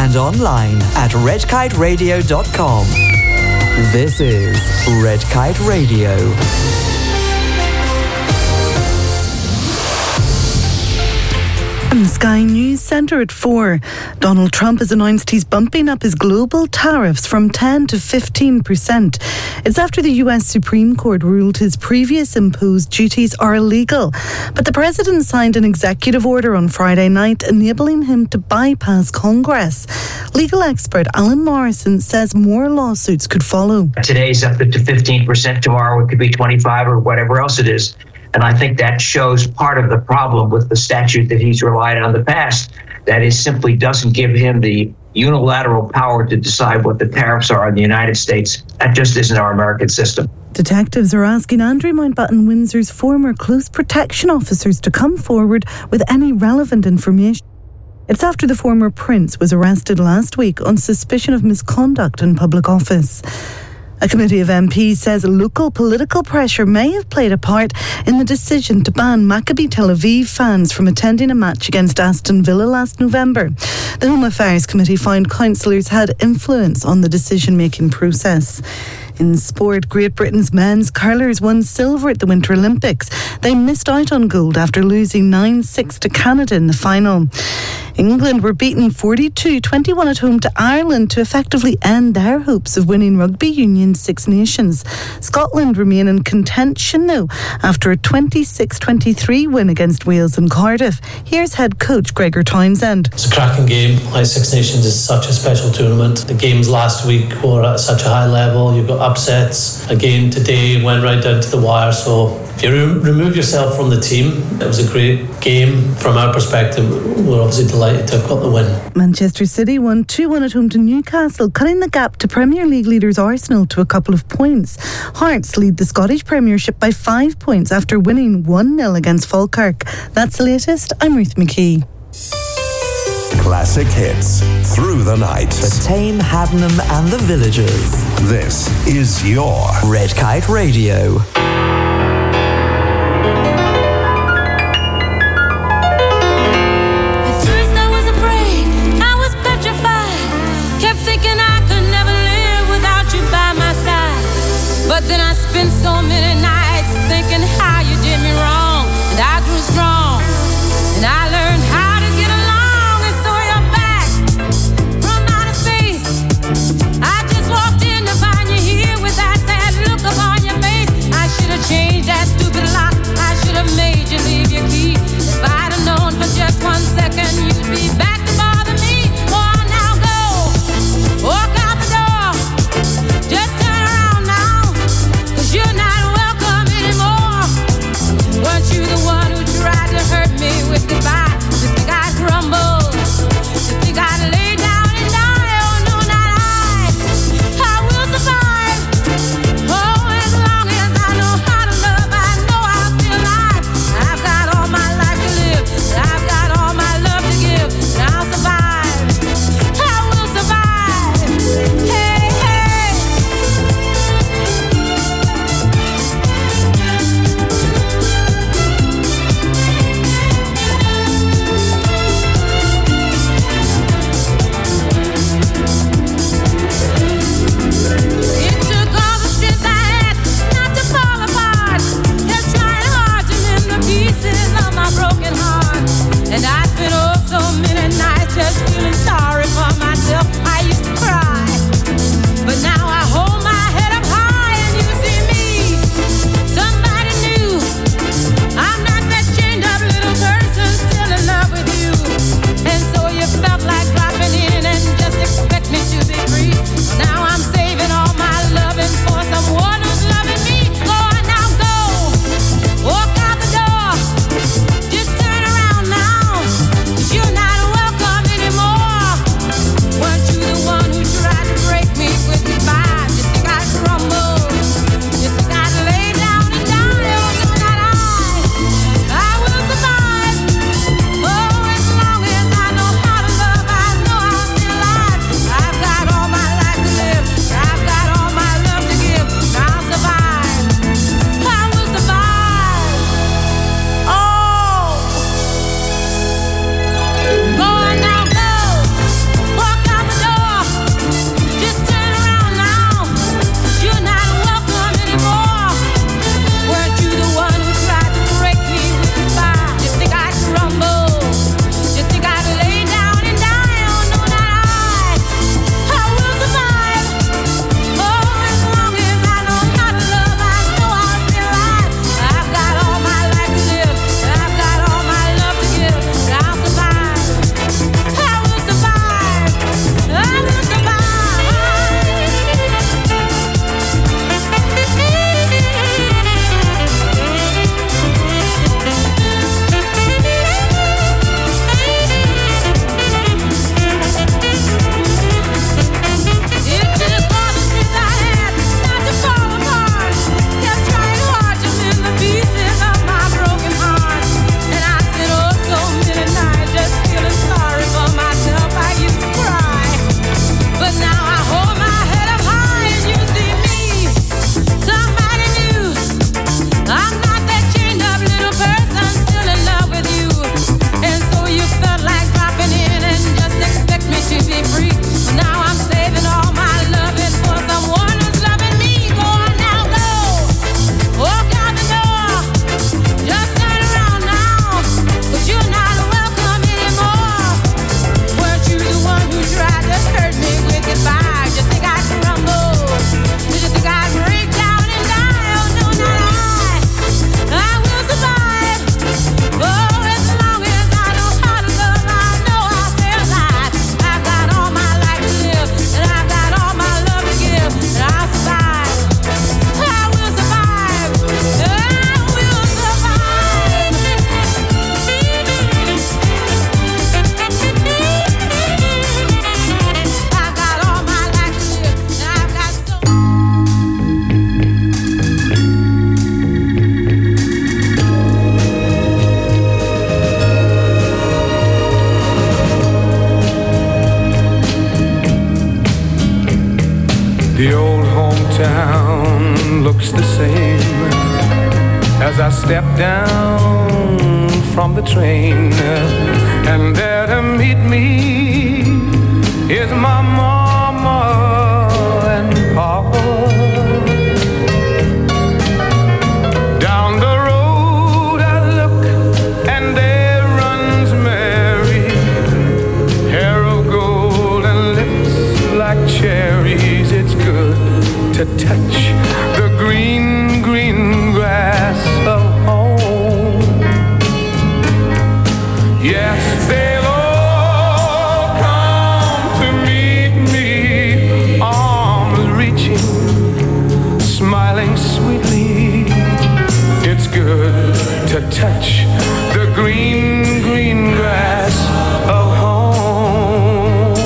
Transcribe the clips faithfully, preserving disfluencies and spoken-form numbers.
and online at red kite radio dot com. This is Red Kite Radio. Sky News Centre at four. Donald Trump has announced he's bumping up his global tariffs from ten to fifteen percent. It's after the U S Supreme Court ruled his previous imposed duties are illegal. But the president signed an executive order on Friday night enabling him to bypass Congress. Legal expert Alan Morrison says more lawsuits could follow. Today's up to fifteen percent, tomorrow it could be twenty-five or whatever else it is. And I think that shows part of the problem with the statute that he's relied on in the past. That is, simply doesn't give him the unilateral power to decide what the tariffs are in the United States. That just isn't our American system. Detectives are asking Andrew Mountbatten Windsor's former close protection officers to come forward with any relevant information. It's after the former prince was arrested last week on suspicion of misconduct in public office. A committee of M Ps says local political pressure may have played a part in the decision to ban Maccabi Tel Aviv fans from attending a match against Aston Villa last November. The Home Affairs Committee found councillors had influence on the decision-making process. In sport, Great Britain's men's curlers won silver at the Winter Olympics. They missed out on gold after losing nine six to Canada in the final. England were beaten forty-two twenty-one at home to Ireland to effectively end their hopes of winning Rugby Union's Six Nations. Scotland remain in contention now after a twenty-six twenty-three win against Wales in Cardiff. Here's head coach Gregor Townsend. It's a cracking game. Six Nations is such a special tournament. The games last week were at such a high level. You've got upsets. Again today went right down to the wire. So if you re- remove yourself from the team, it was a great game. From our perspective, we're obviously delighted to have got the win. Manchester City won two one at home to Newcastle, cutting the gap to Premier League leaders Arsenal to a couple of points. Hearts lead the Scottish Premiership by five points after winning one nil against Falkirk. That's the latest. I'm Ruth McKee. Classic hits through the night. The Tame, Haddenham and the Villagers. This is your Red Kite Radio. But then I spent so many nights thinking how you did me wrong, and I grew strong, and I learned how to get along, and so you're back from outer space. I just walked in to find you here with that sad look upon your face. I should have changed that stupid lock. I should have made you leave your key. If I'd have known for just one second you'd be back to bother me. Oh, now go, walk out the door, just turn around now. You're not The old hometown looks the same as I step down from the train, and there to meet me is my mama and papa. Down the road I look, and there runs Mary, hair of gold and lips like cherries. It's good to touch the green, green grass of home. Yes, they'll all come to meet me, arms reaching, smiling sweetly. It's good to touch the green, green grass of home.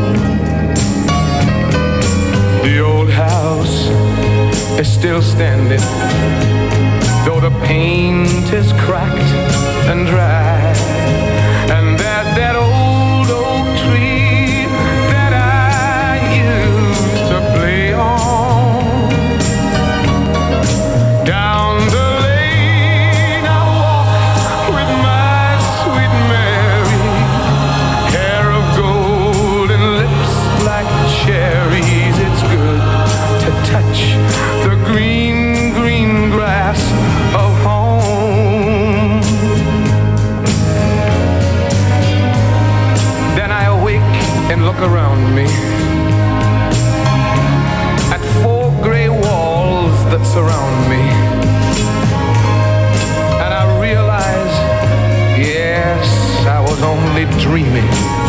The old house is still standing, though the paint is cracked and dry. And there's that old oak tree that I used to play on. Down the lane I walk with my sweet Mary, hair of gold and lips like cherries. It's good to touch the green, green grass of home. Then I awake and look around me at four gray walls that surround me, and I realize, yes, I was only dreaming.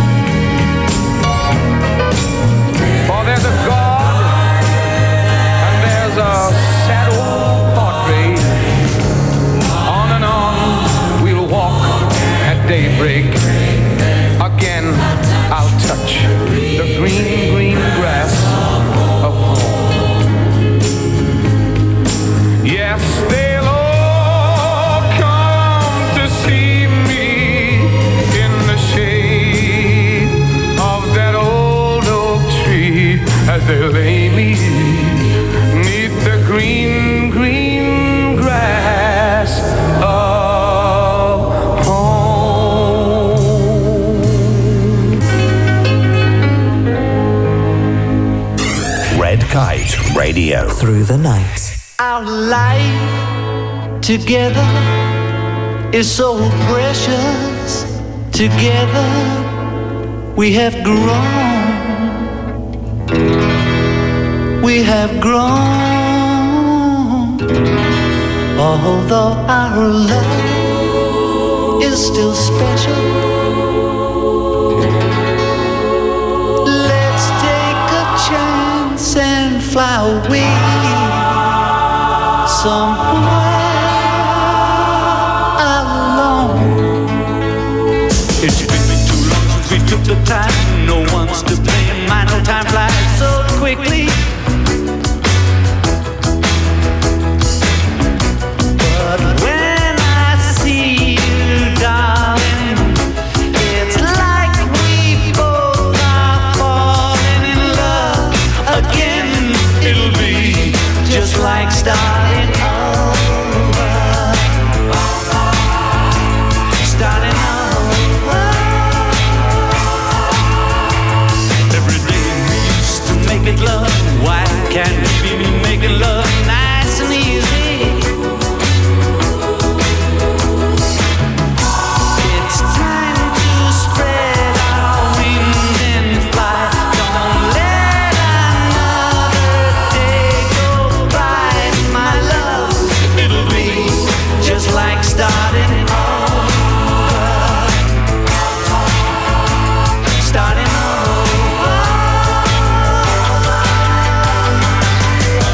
For there's a God and there's a sad old portrait. On and on we'll walk at daybreak. Again I'll touch the green, green grass of home. Yes, they'll all come to see me in the shade of that old oak tree as they lay me neath the green, green grass of home. Red Kite Radio. Through the night. Our life together is so precious. Together we have grown. We have grown. Although our love is still special, let's take a chance and fly away somewhere alone. It's been too long since we took the time. No one's to blame. I know time flies so quickly. But when I see you, darling, it's like we both are falling in love again. It'll be just like starting over. Starting over. Every day we used to make it love. Why can't we be making love nice and easy? It's time to spread our wings and fly. Don't let another day go by, my love. It'll be just like starting over. Starting over.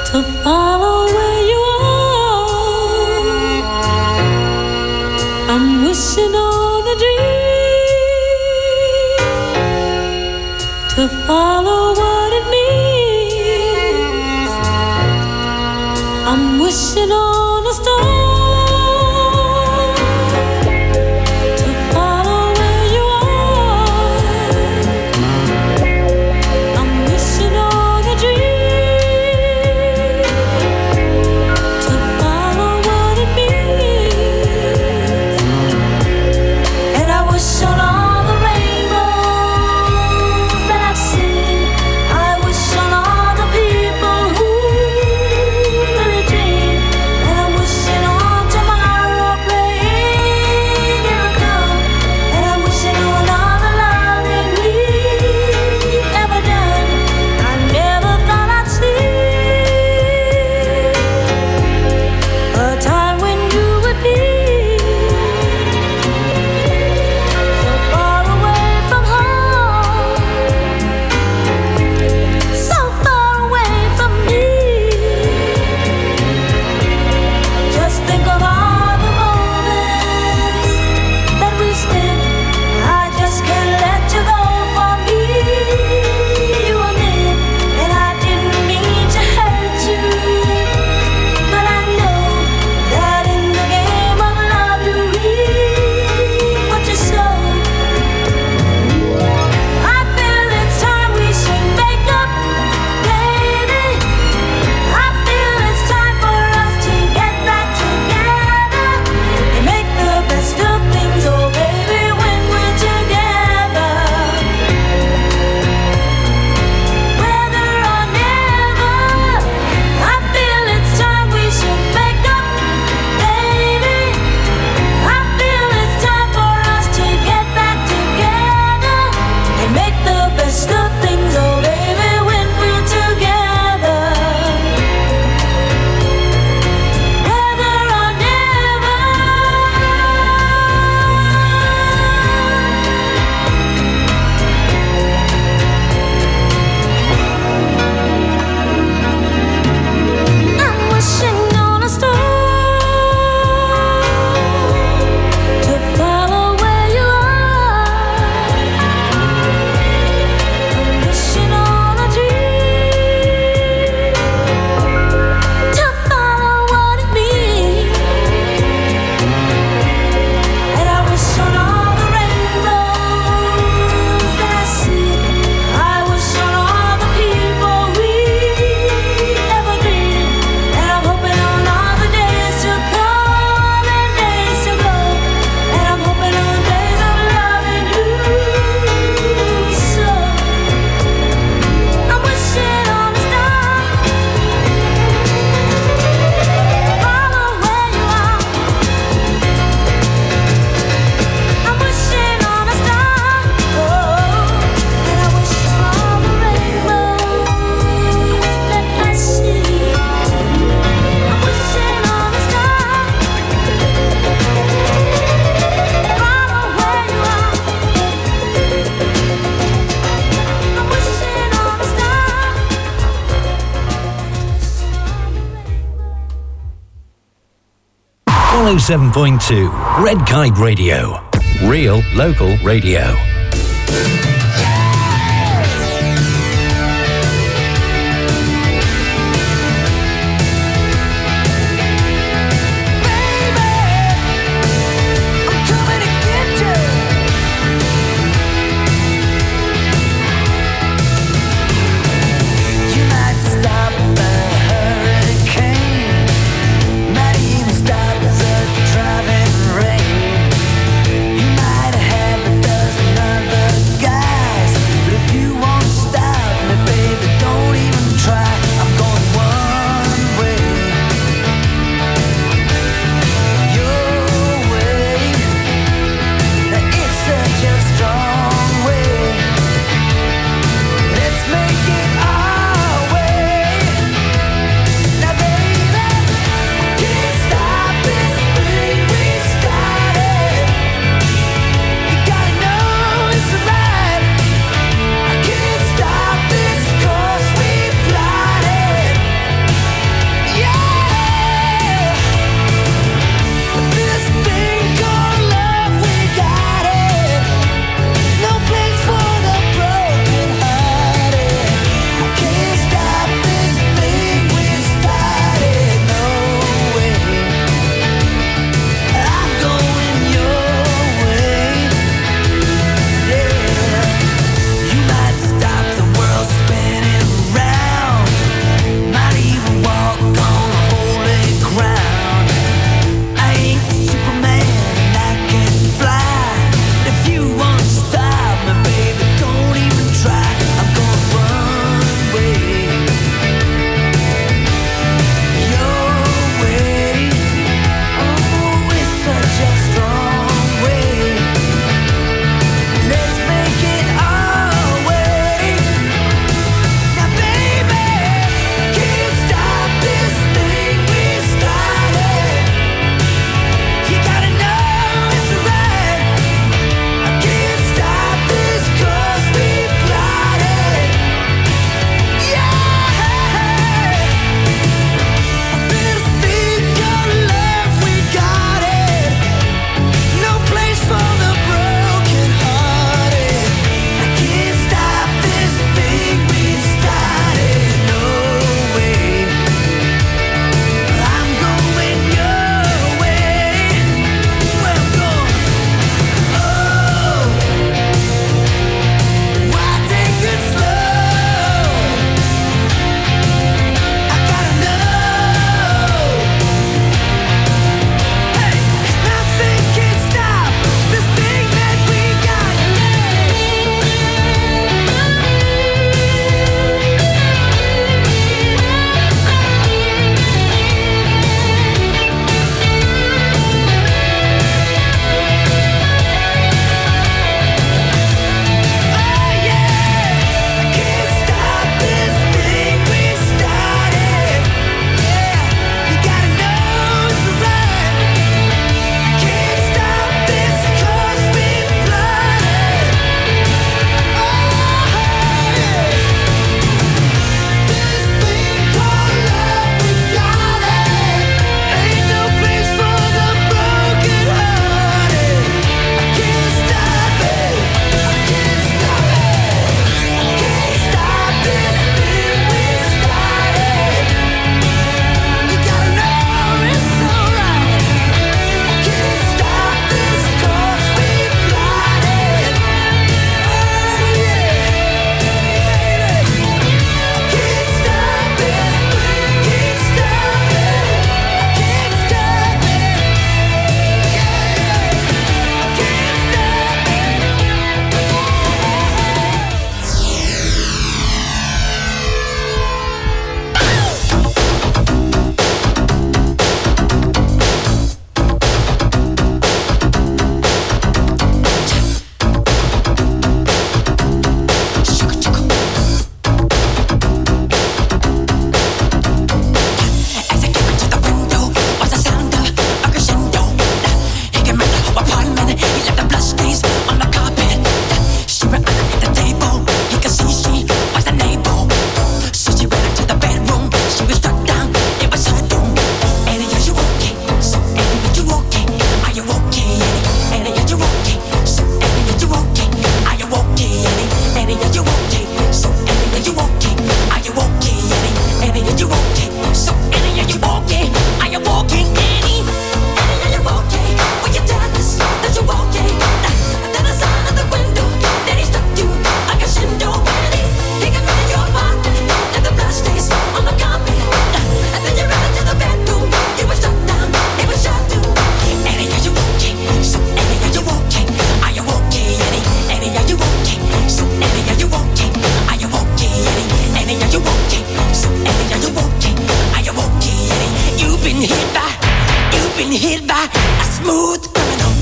to follow where you are. I'm wishing on a dream to follow what it means. I'm wishing on a star. one oh seven point two Red Kite Radio. Real local radio. Driving rain, you might have a dozen other guys. smooth criminal.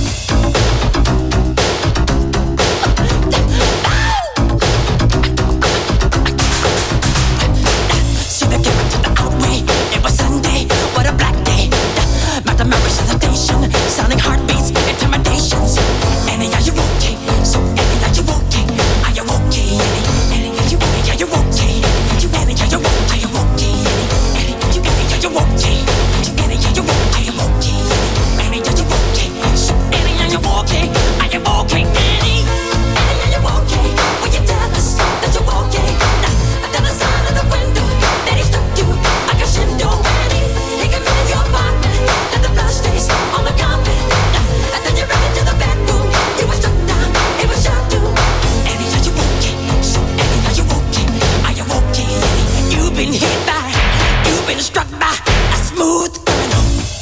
See the giver to the outway. It was Sunday, what a black day. Mathematics hesitation, sounding heartbeats, intimidations. Annie, are you okay? So Annie, are you okay? Are you okay? Annie, Annie, are you okay? Are you okay? You Annie, are you okay? Are you okay? Annie, you Annie, are you okay? You Annie, are you okay? Are you okay? Annie, are you okay? So Annie, are you okay? Are you okay? Annie, Annie, are you okay? Will you tell us that you're okay? At the other side of the window, that he stuck you like a shindo. Annie, he can move your apartment, let the blood stains on the carpet. And then you ran into the bedroom, you were struck down, it was shot too. Annie, are you okay? So Annie, are you okay? Are you okay, Annie? You've been hit by, you've been struck by a smooth criminal.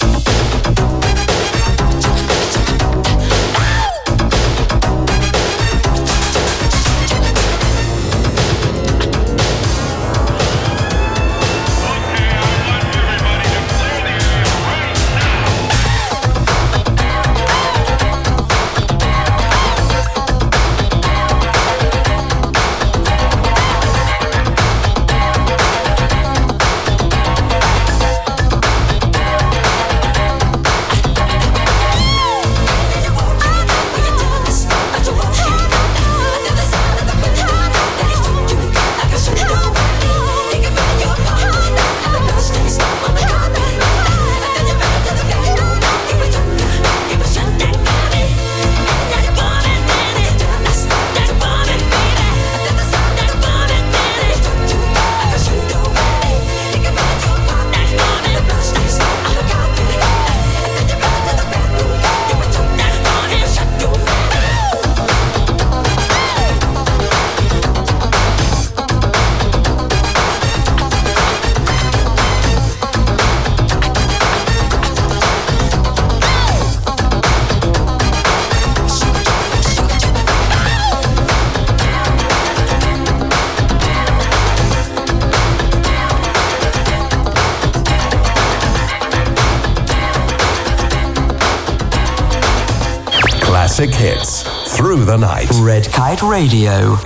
Classic hits through the night. Red Kite Radio.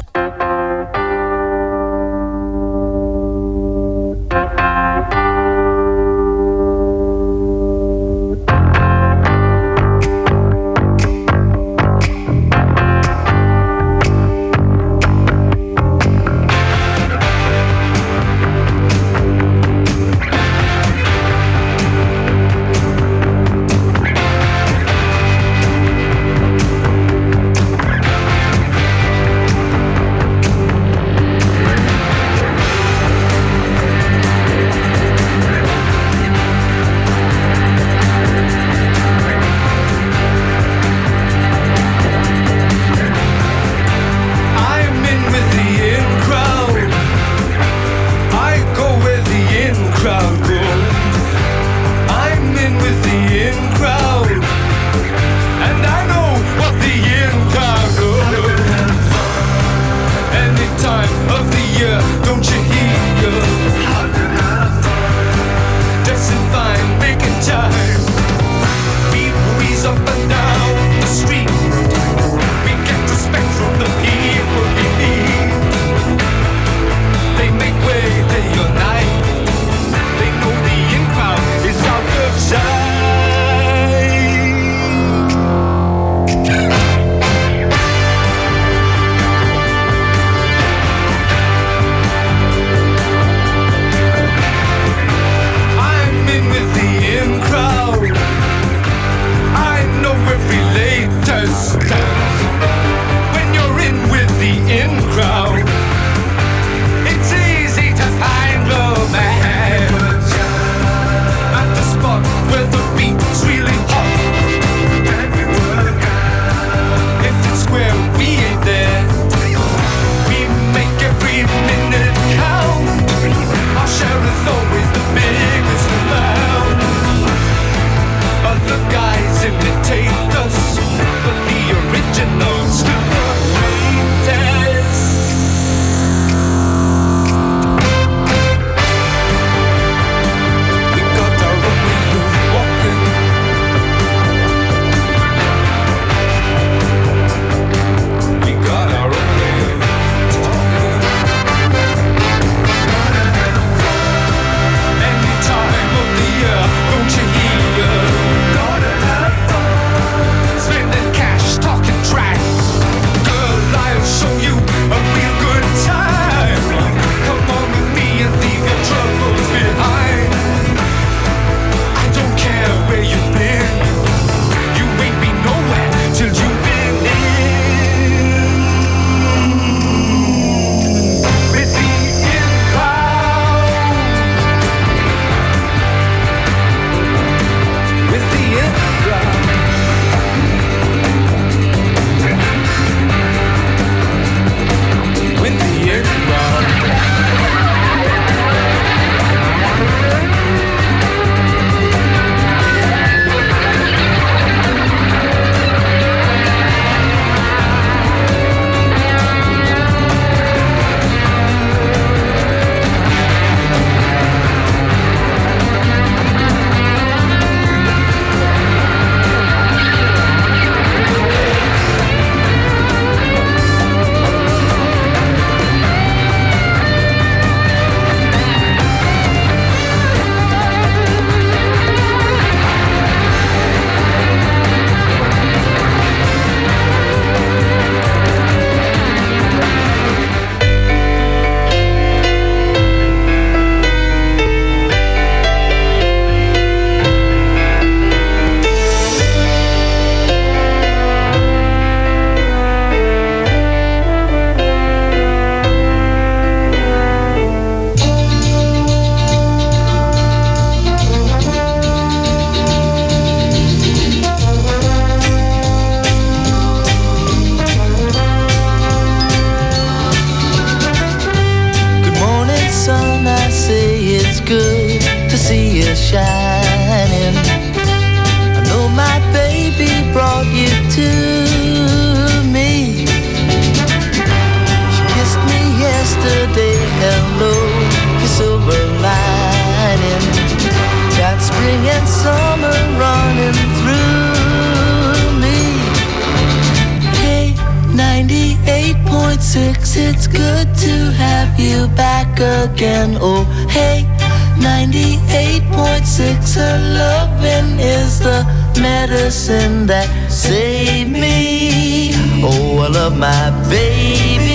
six, it's good to have you back again. Oh, hey, ninety-eight point six, her loving is the medicine that saved me. Oh, I love my baby.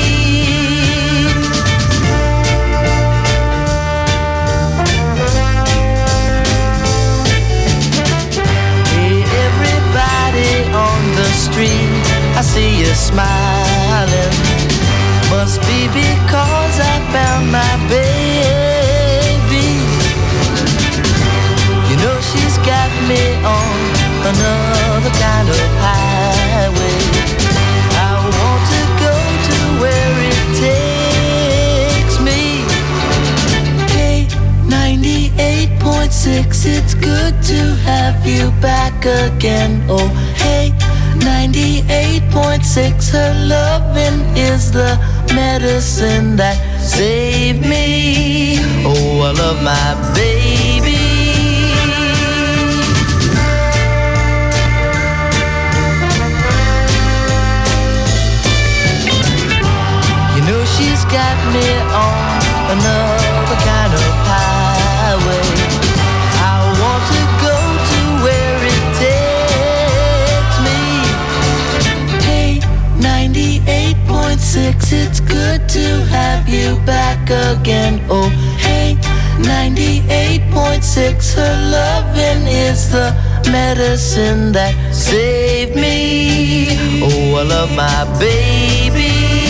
Hey, everybody on the street, I see you smiling. Must be because I found my baby. You know she's got me on another kind of highway. I want to go to where it takes me. Hey, ninety-eight point six, it's good to have you back again. Oh, hey, ninety-eight point six, her loving is the medicine that saved me. Oh, I love my baby. You know she's got me on another kind of highway. I want to go to where it takes me. Hey, ninety-eight point six, it's good to have you back again. Oh, hey, ninety-eight point six, her loving is the medicine that saved me. Oh, I love my baby.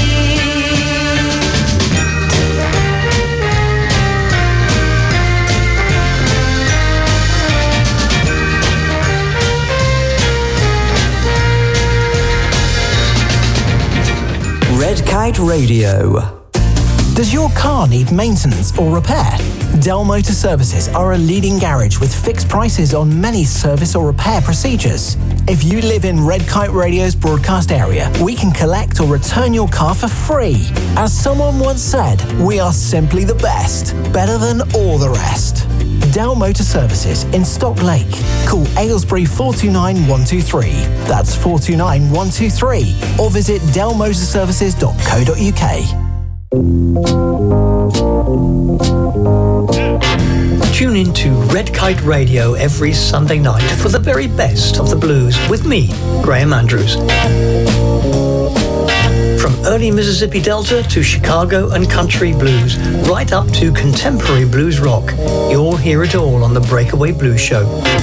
Red Kite Radio. Does your car need maintenance or repair? Dell Motor Services are a leading garage with fixed prices on many service or repair procedures. If you live in Red Kite Radio's broadcast area, we can collect or return your car for free. As someone once said, we are simply the best, better than all the rest. Dell Motor Services in Stock Lake. Call Aylesbury four two nine, one two three. That's four two nine, one two three. Or visit dell motor services dot co dot uk. Tune in to Red Kite Radio every Sunday night for the very best of the blues with me, Graham Andrews. From early Mississippi Delta to Chicago and country blues, right up to contemporary blues rock, you'll hear it all on the Breakaway Blues Show.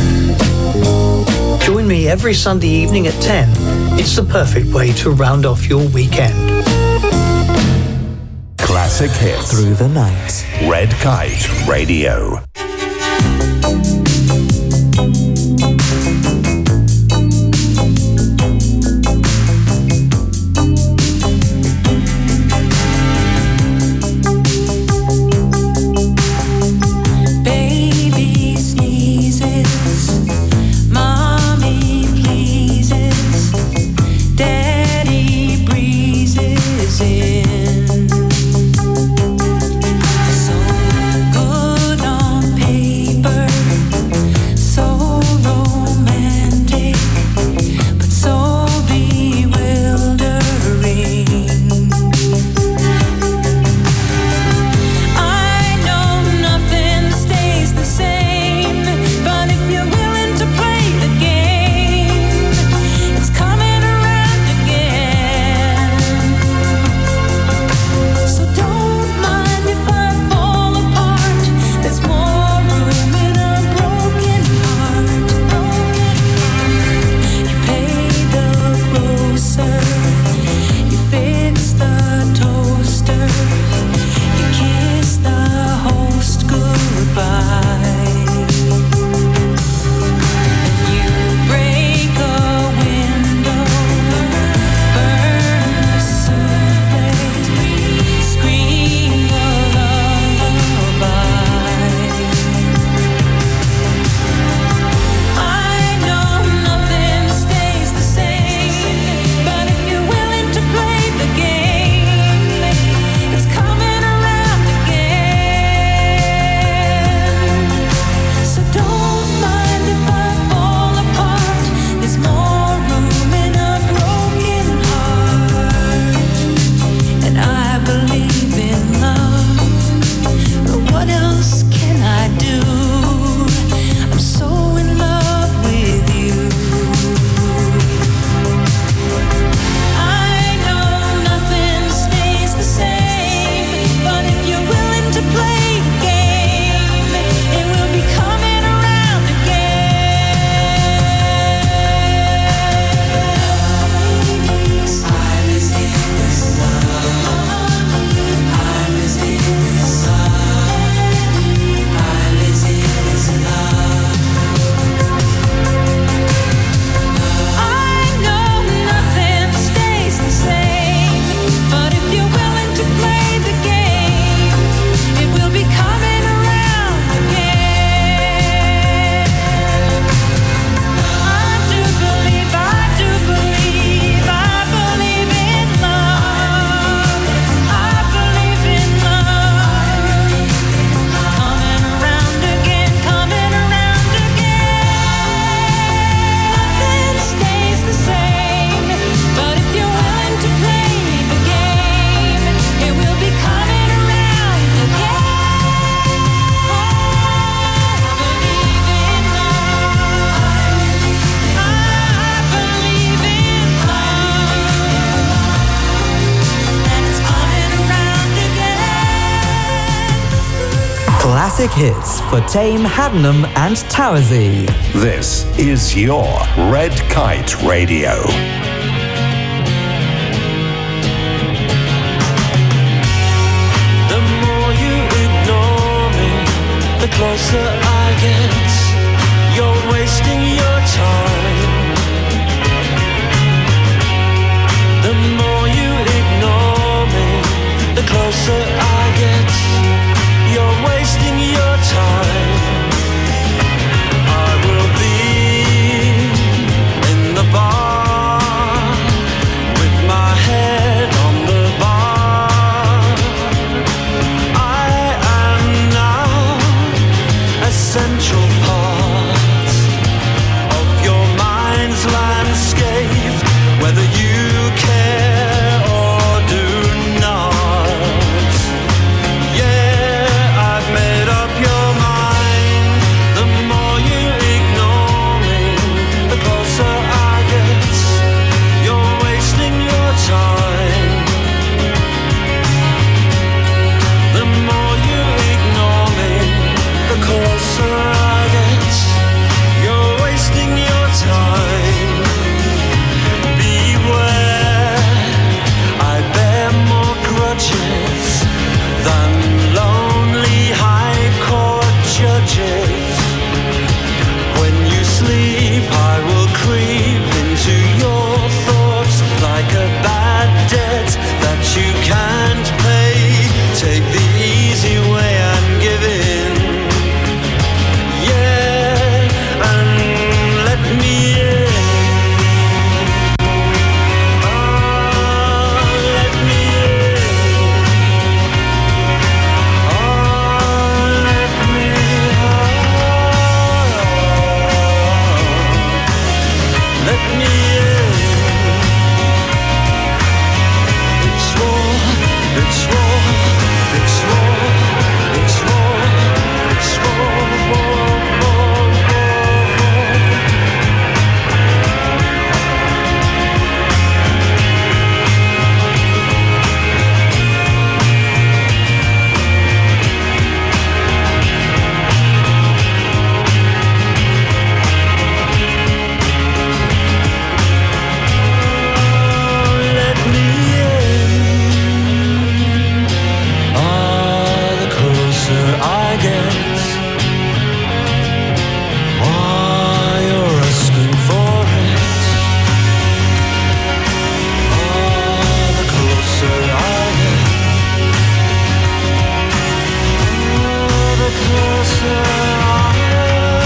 Join me every Sunday evening at ten. It's the perfect way to round off your weekend. Classic hits through the night. Red Kite Radio. So good on paper. classic hits for Tame, Haddenham and Towersey. This is your Red Kite Radio. The more you ignore me, the closer I get. You're wasting your time. The more you ignore me, the closer I get. You're wasting your time. I will be in the bar with my head on the bar. I am now a central part of your mind's landscape, whether you care or do not. Yeah, I've made up your mind. The more you ignore me, the closer I get. You're wasting your time. The more you ignore me, the closer I get. You're wasting your time. Beware, I bear more grudges than lonely high court judges. When you sleep, I will creep into your thoughts like a bad debt that you can't pay. Take the easy way and give in. Yeah, and let me in. Oh, let me in. Oh, let me out. Let me in. It's war, it's war, it's war, it's war, it's war, war, war, war, war. Let me in. Ah, the closer I get. Why you're asking for it. Ah, the closer I get. Ah, the closer I get.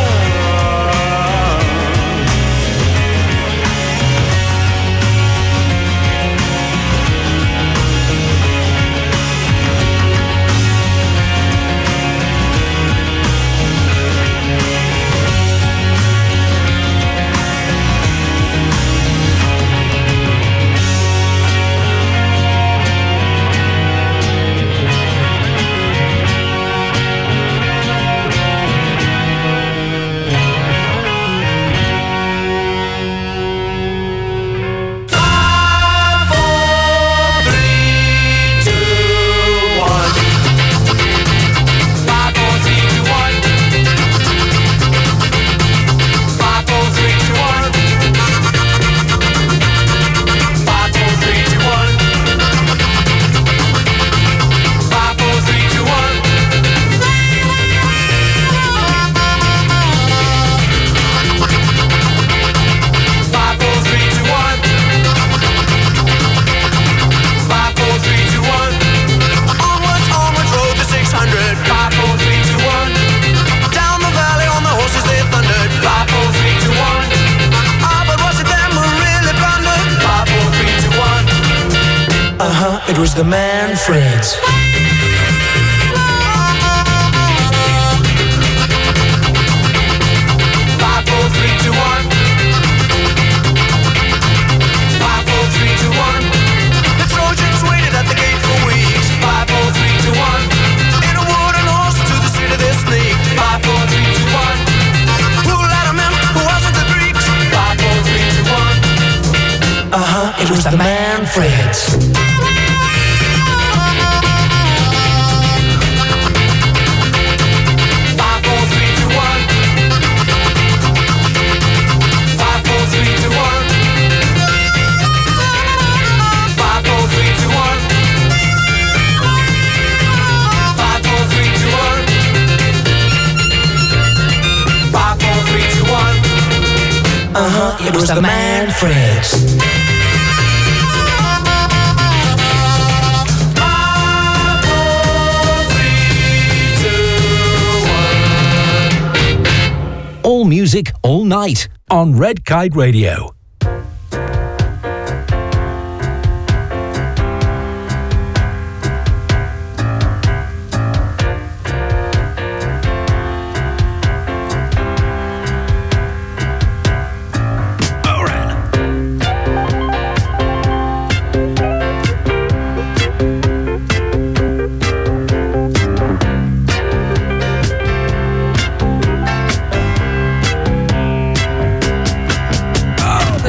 Onwards, onwards, road to six hundred. Five, four, three, two, one. Down the valley on the horses they thundered. Five, four, three, two, one. Ah, but was it them who really blundered? Five, four, three, two, one. Uh-huh, it was the Manfreds. Five, four, three, two, one. Five, four, three, two, one. The Trojans waited at the gate for weeks. Five, four, three, two, one. In a wooden horse to the street of their sneak. Five, four, three, two, one. Who let 'em in? Who wasn't the Greeks? Five, four, three, two, one. Uh-huh, it was the Manfreds. Uh-huh, it was the Manfreds. All music, all night on Red Kite Radio. Oh!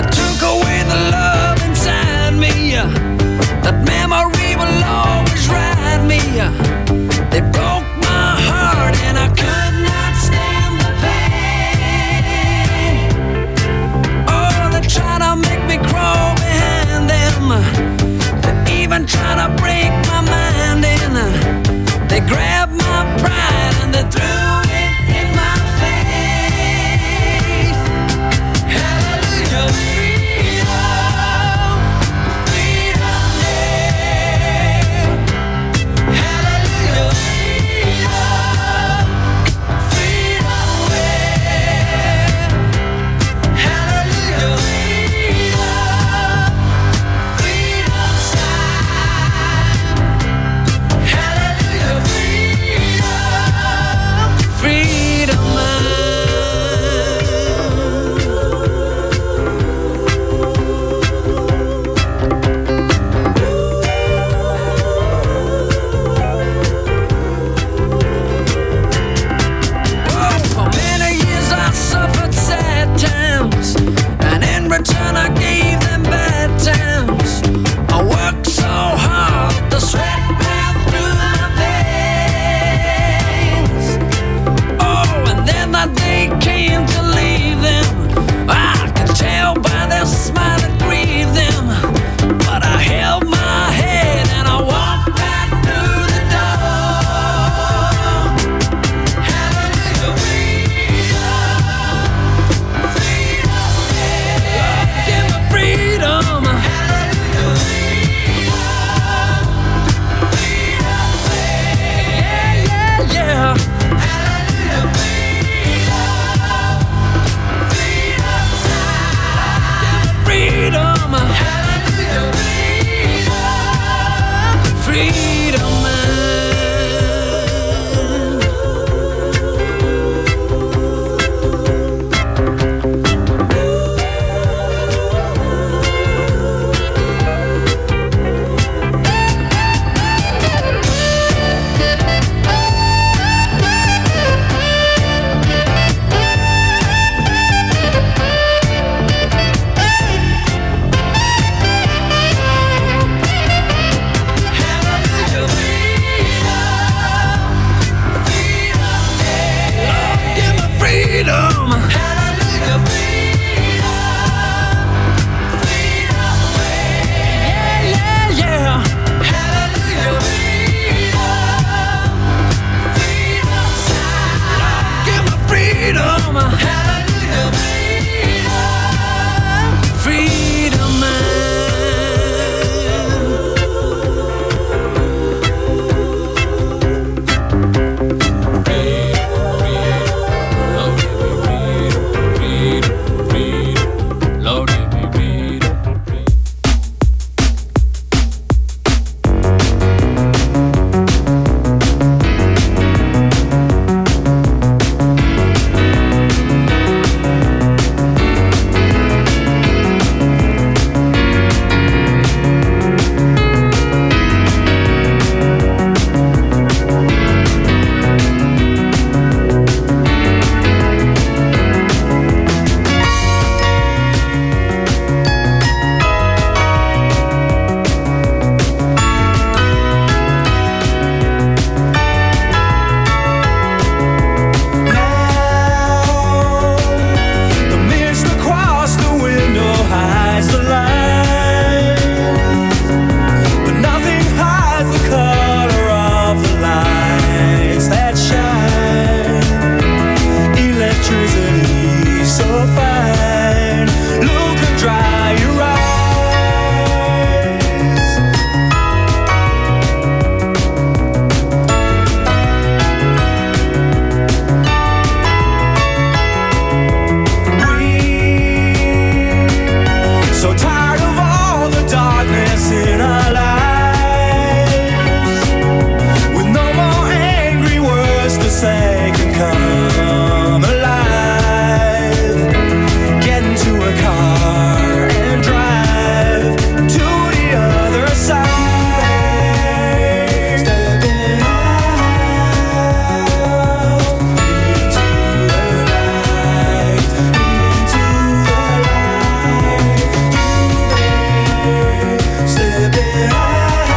to say can come alive. Get into a car and drive to the other side. Stepping out into the light, into the light. Stepping out.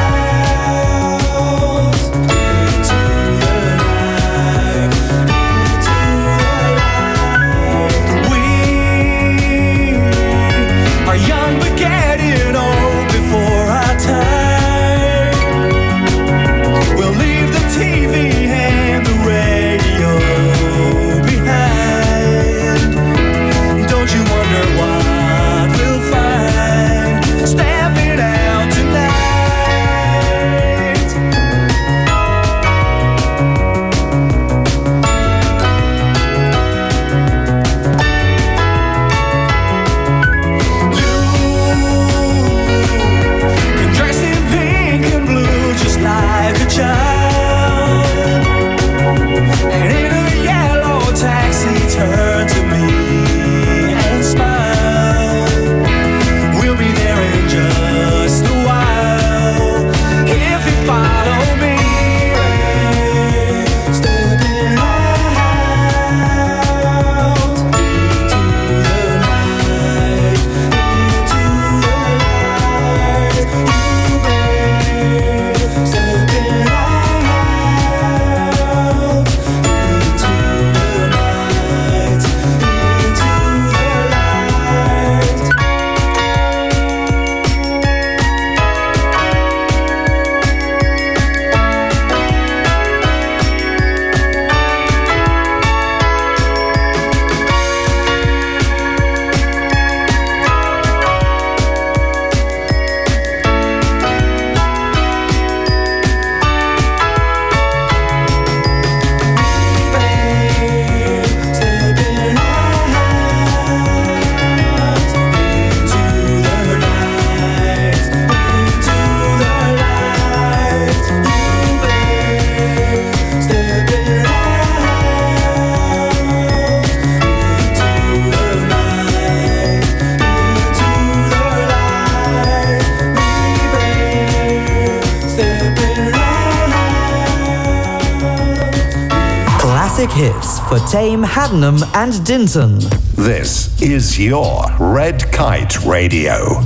Hits for Tame, Haddenham and Dinton. This is your Red Kite Radio.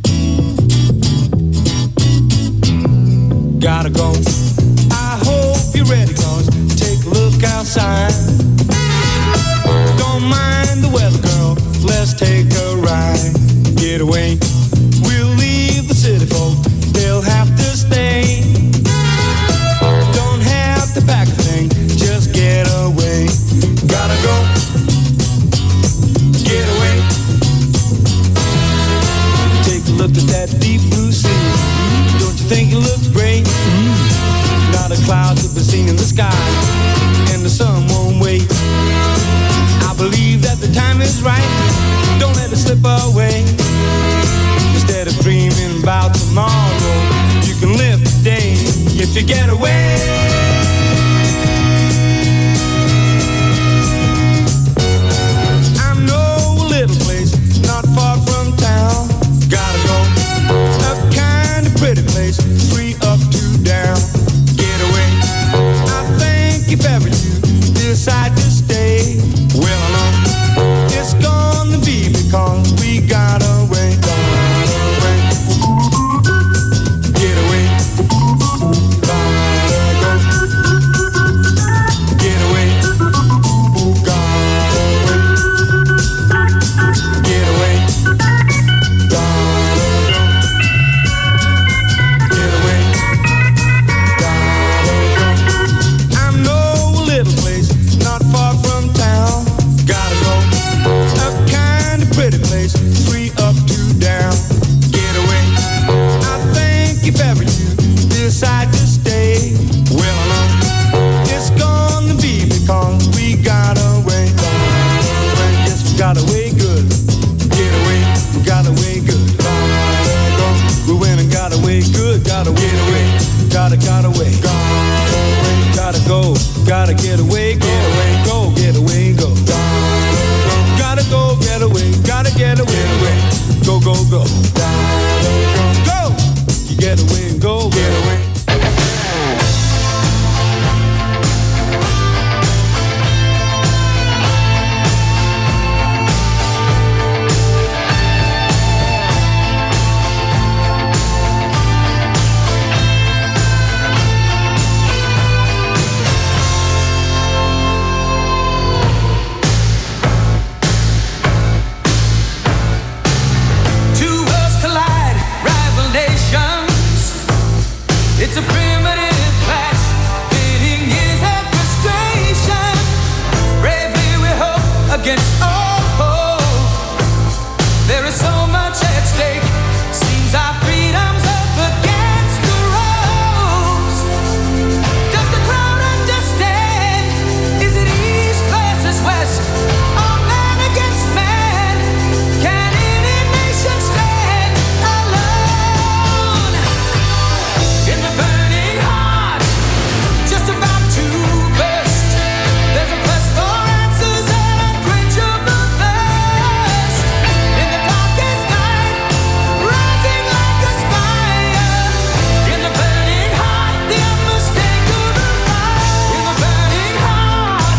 Gotta go. I hope you're ready, cause take a look outside. Don't mind the weather, girl. Let's take a ride. Get away. We'll leave the city folk. They'll have to stay. Don't have to pack a thing. Just get away. Gotta go. Get away. Take a look at that deep blue sea. Don't you think it looks great? Mm. Not a cloud to be seen in the sky, and the sun won't wait. I believe that the time is right. Don't let it slip away. Instead of dreaming about tomorrow, you can live today if you get away. Not far from town, gotta go. A kind of pretty place, free up to down. Get away. I think if ever you decide to stay, well I know it's gonna be because we got away. Got away. Get away. Gotta go. Get away. Gotta away. Get away. Get away. I know a little place not far Gotta get away, get away, go, get away, go. Gotta go, get away, gotta get away, away. Go, go, go. Go! You get away and go, get away. It's a primitive clash, fitting years of frustration. Bravely we hope against all hope. There is so much at stake. Seems our freedom's up against the ropes. Does the crowd understand? Is it east versus west? Or man against man? Can any nation stand alone? In the burning heart, just about to burst, there's a quest for answers and unquenchable thirst. In the darkest night, rising like a spire. In the burning heart, the unmistakable fire. In the burning heart.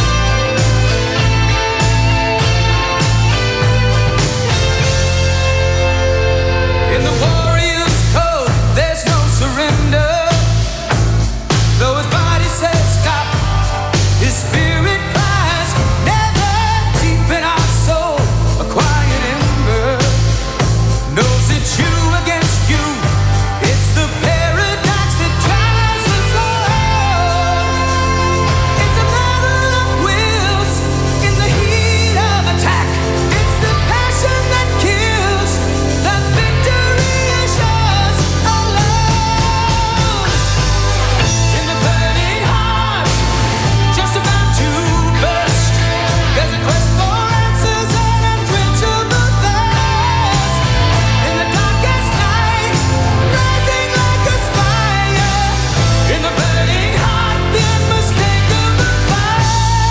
In the warrior's code, there's no surrender. Though his body says stop, his spirit cries never. Deep in our soul, a quiet ember knows it's you against you. It's the paradox that drives us all. It's a battle of wills in the heat of attack. It's the passion that kills. The victory is yours alone. In the burning heart, just about to burst, there's a quest for answers and unquenchable thirst. In the darkest night, rising like a spire. In the burning heart, the unmistakable fire.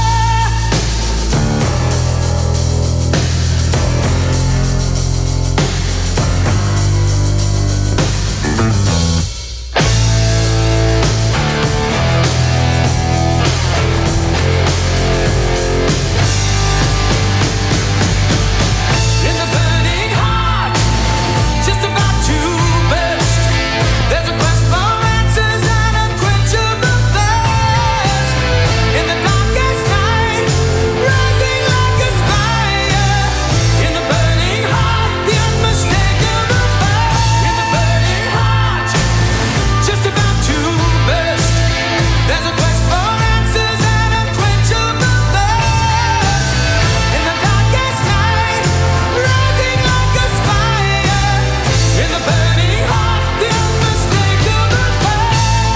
In the burning heart, just about to burst, there's a quest for answers and unquenchable thirst. In the darkest night, rising like a spire. In the burning heart, the unmistakable fire. In the burning heart, just about to burst, there's a quest for answers and unquenchable thirst. In the darkest night, rising like a spire. In the burning heart, the unmistakable fire.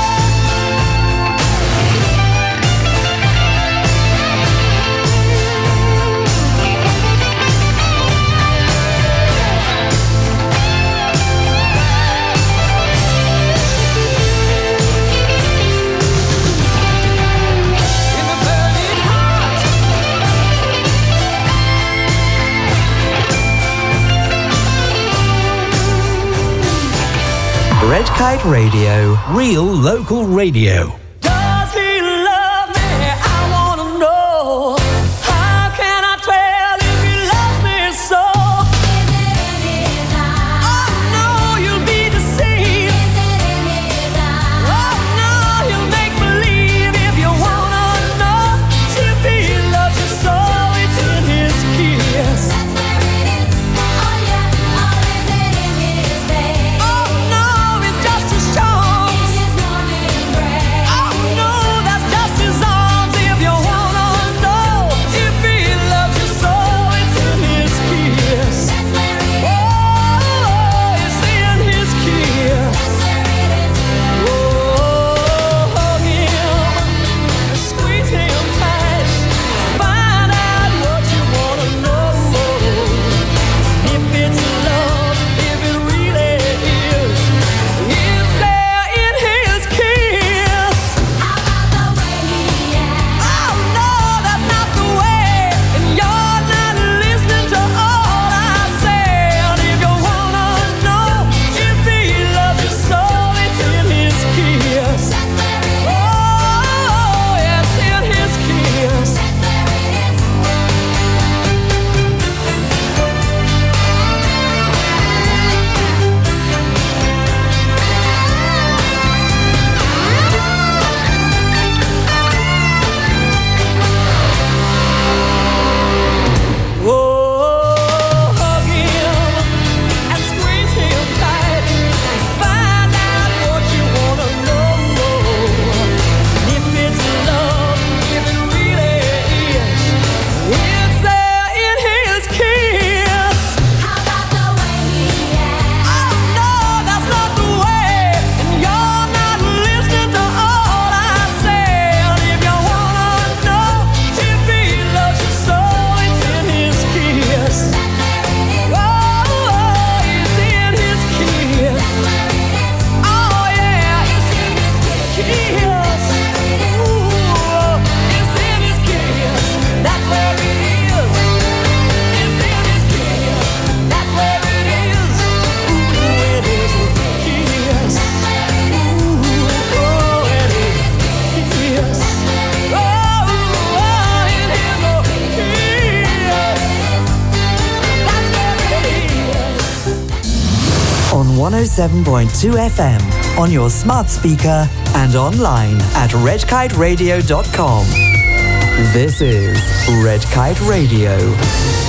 In the burning heart. Red Kite Radio. Real local radio. Does he love me? I wanna know. How can I tell if he loves me so? Oh no, you'll be deceived. Oh no, you'll make believe if you wanna know if he loves you so. It's in his kiss. Oh no, it's just a show. Oh one oh seven point two F M on your smart speaker and online at red kite radio dot com. This is Red Kite Radio.